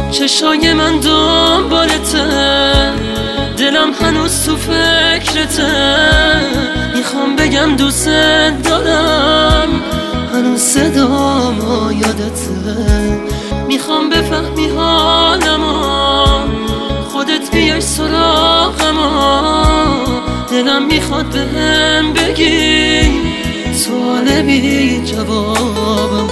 چشای من دنبالته، دلم هنوز تو فکرته. میخوام بگم دوست دارم، هنوز صدام یادته. میخوام بفهمی حالمو، خودت بیای سراغمو. دلم میخواد بهم بگی، سوال بی جوابم.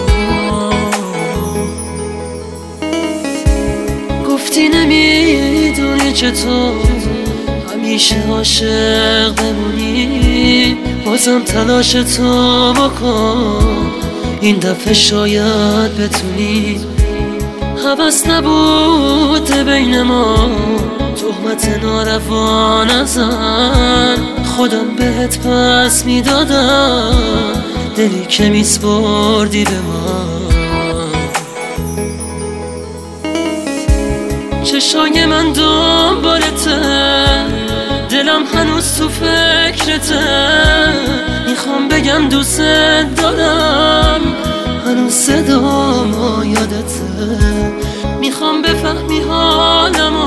گفتی نمیدونی چطور همیشه عاشق بمونی، بازم تلاش تو بکن، این دفعه شاید بتونی. هوس نبود بین ما، تهمت ناروا نزن، خودم بهت پس میدادم دلی که میسپردی به من. چشای من دنبالته، دلم هنوز تو فکرته. میخوام بگم دوست دارم، هنوز صدام یادته. میخوام بفهمی حالمو،